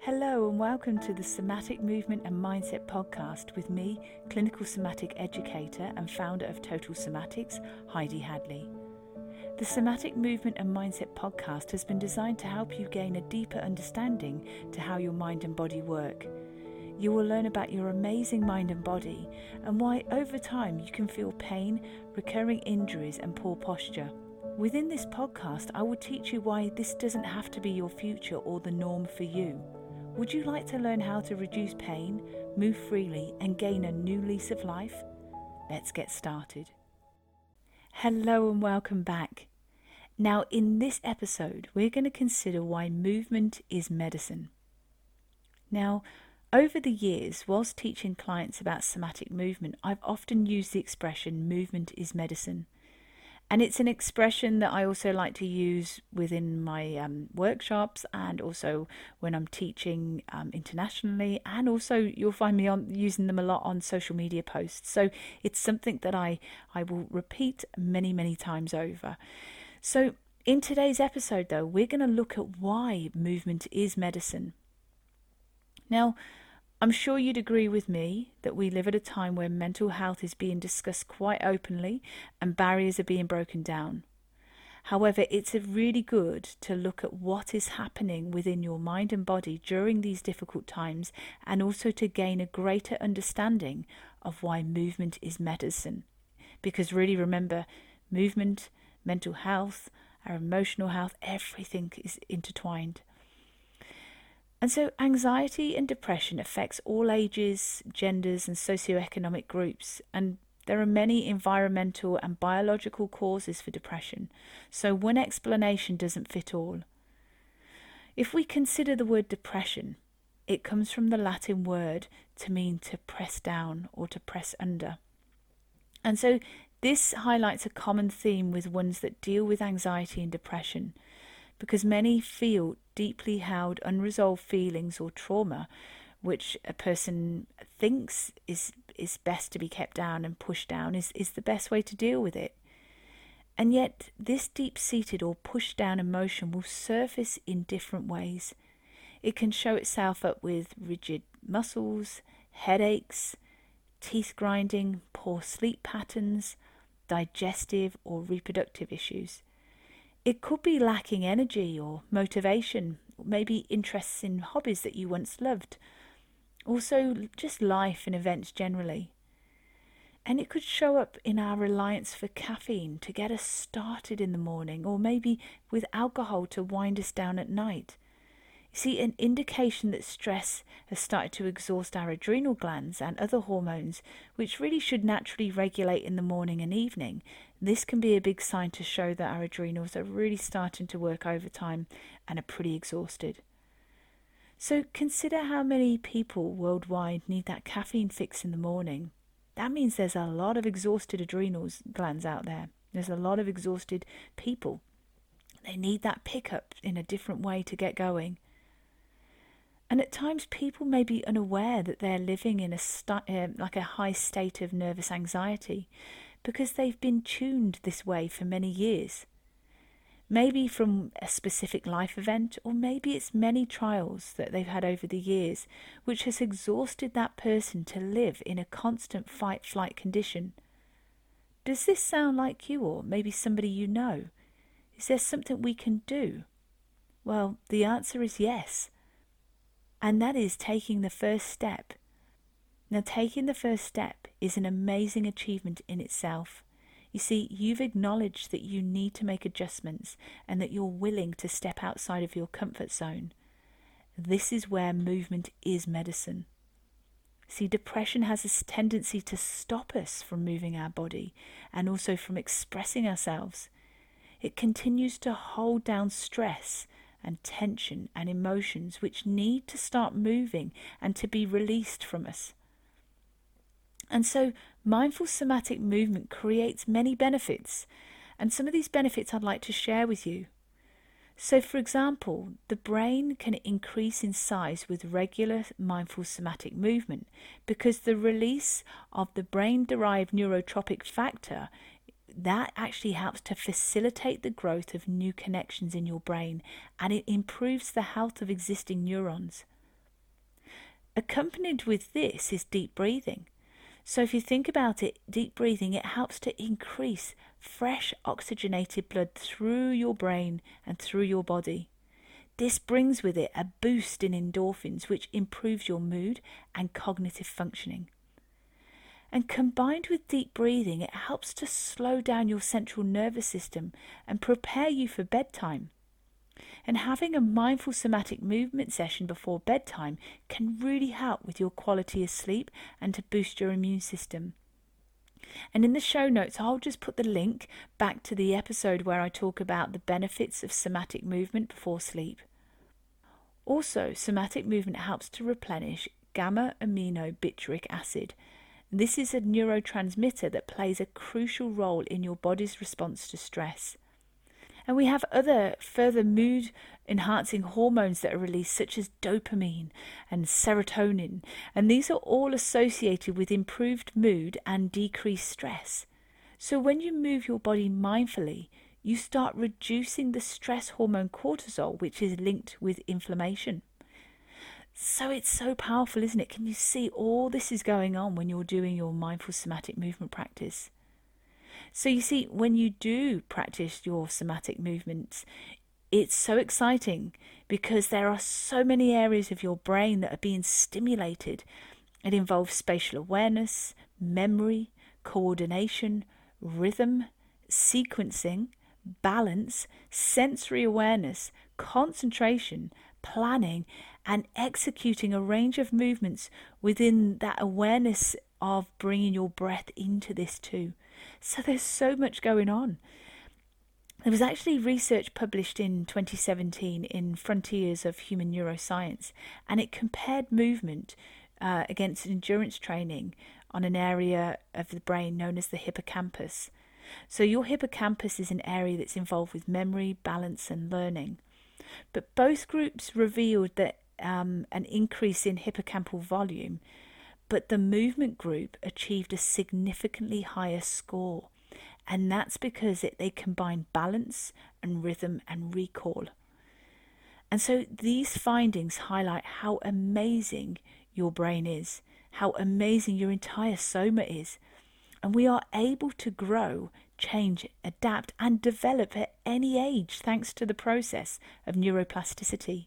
Hello and welcome to the Somatic Movement and Mindset podcast with me, clinical somatic educator and founder of Total Somatics, Heidi Hadley. The Somatic Movement and Mindset podcast has been designed to help you gain a deeper understanding to how your mind and body work. You will learn about your amazing mind and body and why over time you can feel pain, recurring injuries and poor posture. Within this podcast, I will teach you why this doesn't have to be your future or the norm for you. Would you like to learn how to reduce pain, move freely, and gain a new lease of life? Let's get started. Hello and welcome back. Now, in this episode, we're going to consider why movement is medicine. Now, over the years, whilst teaching clients about somatic movement, I've often used the expression movement is medicine. And it's an expression that I also like to use within my workshops and also when I'm teaching internationally. And also you'll find me using them a lot on social media posts. So it's something that I will repeat many, many times over. So in today's episode, though, we're going to look at why movement is medicine. Now, I'm sure you'd agree with me that we live at a time where mental health is being discussed quite openly and barriers are being broken down. However, it's really good to look at what is happening within your mind and body during these difficult times and also to gain a greater understanding of why movement is medicine. Because really remember, movement, mental health, our emotional health, everything is intertwined. And so anxiety and depression affects all ages, genders and socioeconomic groups, and there are many environmental and biological causes for depression, so one explanation doesn't fit all. If we consider the word depression, it comes from the Latin word to mean to press down or to press under. And so this highlights a common theme with ones that deal with anxiety and depression, because many feel deeply held unresolved feelings or trauma which a person thinks is best to be kept down and pushed down is the best way to deal with it. And yet this deep-seated or pushed down emotion will surface in different ways. It can show itself up with rigid muscles, headaches, teeth grinding, poor sleep patterns, digestive or reproductive issues. It could be lacking energy or motivation, maybe interests in hobbies that you once loved. Also, just life and events generally. And it could show up in our reliance for caffeine to get us started in the morning, or maybe with alcohol to wind us down at night. You see, an indication that stress has started to exhaust our adrenal glands and other hormones, which really should naturally regulate in the morning and evening. This can be a big sign to show that our adrenals are really starting to work overtime and are pretty exhausted. So consider how many people worldwide need that caffeine fix in the morning. That means there's a lot of exhausted adrenal glands out there. There's a lot of exhausted people. They need that pickup in a different way to get going. And at times people may be unaware that they're living in a high state of nervous anxiety because they've been tuned this way for many years. Maybe from a specific life event, or maybe it's many trials that they've had over the years, which has exhausted that person to live in a constant fight-flight condition. Does this sound like you or maybe somebody you know? Is there something we can do? Well, the answer is yes. And that is taking the first step. Now, taking the first step is an amazing achievement in itself. You see, you've acknowledged that you need to make adjustments and that you're willing to step outside of your comfort zone. This is where movement is medicine. See, depression has this tendency to stop us from moving our body and also from expressing ourselves. It continues to hold down stress and tension and emotions which need to start moving and to be released from us. And so mindful somatic movement creates many benefits, and some of these benefits I'd like to share with you. So for example, the brain can increase in size with regular mindful somatic movement because the release of the brain-derived neurotrophic factor that actually helps to facilitate the growth of new connections in your brain, and it improves the health of existing neurons. Accompanied with this is deep breathing. So if you think about it, deep breathing, it helps to increase fresh oxygenated blood through your brain and through your body. This brings with it a boost in endorphins, which improves your mood and cognitive functioning. And combined with deep breathing, it helps to slow down your central nervous system and prepare you for bedtime. And having a mindful somatic movement session before bedtime can really help with your quality of sleep and to boost your immune system. And in the show notes, I'll just put the link back to the episode where I talk about the benefits of somatic movement before sleep. Also, somatic movement helps to replenish gamma-aminobutyric acid. This is a neurotransmitter that plays a crucial role in your body's response to stress. And we have other further mood-enhancing hormones that are released, such as dopamine and serotonin. And these are all associated with improved mood and decreased stress. So when you move your body mindfully, you start reducing the stress hormone cortisol, which is linked with inflammation. So it's so powerful, isn't it? Can you see all this is going on when you're doing your mindful somatic movement practice? So you see, when you do practice your somatic movements, it's so exciting because there are so many areas of your brain that are being stimulated. It involves spatial awareness, memory, coordination, rhythm, sequencing, balance, sensory awareness, concentration, planning, and executing a range of movements within that awareness of bringing your breath into this too. So there's so much going on. There was actually research published in 2017 in Frontiers of Human Neuroscience, and it compared movement against endurance training on an area of the brain known as the hippocampus. So your hippocampus is an area that's involved with memory, balance, and learning. But both groups revealed that an increase in hippocampal volume, but the movement group achieved a significantly higher score. And that's because they combine balance and rhythm and recall. And so these findings highlight how amazing your brain is, how amazing your entire soma is. And we are able to grow, change, adapt, and develop at any age thanks to the process of neuroplasticity.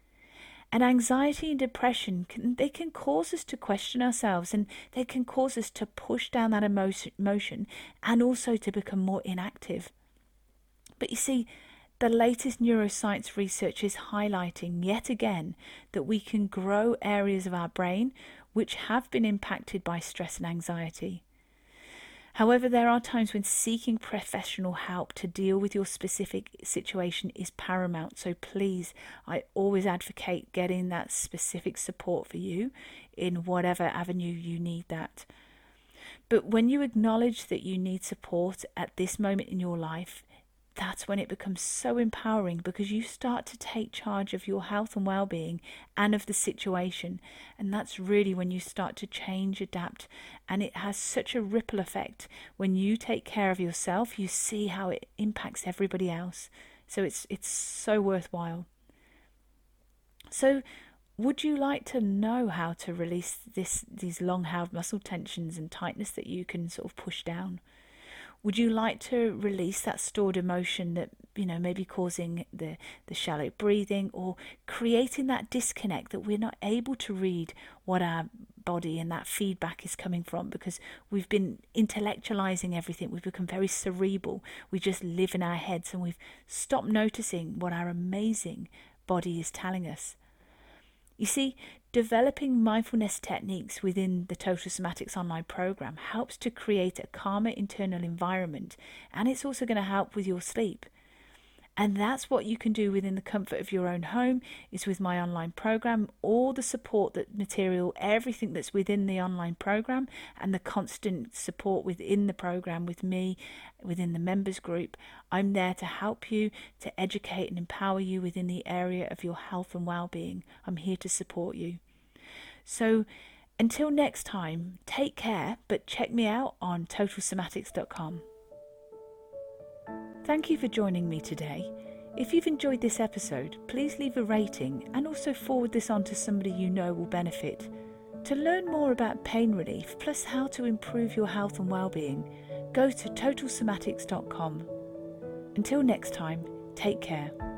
And anxiety and depression can cause us to question ourselves, and they can cause us to push down that emotion and also to become more inactive. But you see, the latest neuroscience research is highlighting yet again that we can grow areas of our brain which have been impacted by stress and anxiety. However, there are times when seeking professional help to deal with your specific situation is paramount. So please, I always advocate getting that specific support for you in whatever avenue you need that. But when you acknowledge that you need support at this moment in your life, that's when it becomes so empowering, because you start to take charge of your health and well-being and of the situation. And that's really when you start to change, adapt, and it has such a ripple effect. When you take care of yourself, you see how it impacts everybody else. So it's so worthwhile. So would you like to know how to release these long-held muscle tensions and tightness that you can sort of push down? Would you like to release that stored emotion that, may be causing the shallow breathing, or creating that disconnect that we're not able to read what our body and that feedback is coming from, because we've been intellectualizing everything. We've become very cerebral. We just live in our heads, and we've stopped noticing what our amazing body is telling us. You see, developing mindfulness techniques within the Total Somatics online program helps to create a calmer internal environment, and it's also going to help with your sleep. And that's what you can do within the comfort of your own home, is with my online program, all the support, that material, everything that's within the online program, and the constant support within the program with me, within the members group. I'm there to help you, to educate and empower you within the area of your health and well-being. I'm here to support you. So until next time, take care, but check me out on totalsomatics.com. Thank you for joining me today. If you've enjoyed this episode, please leave a rating and also forward this on to somebody you know will benefit. To learn more about pain relief, plus how to improve your health and well-being, go to totalsomatics.com. Until next time, take care.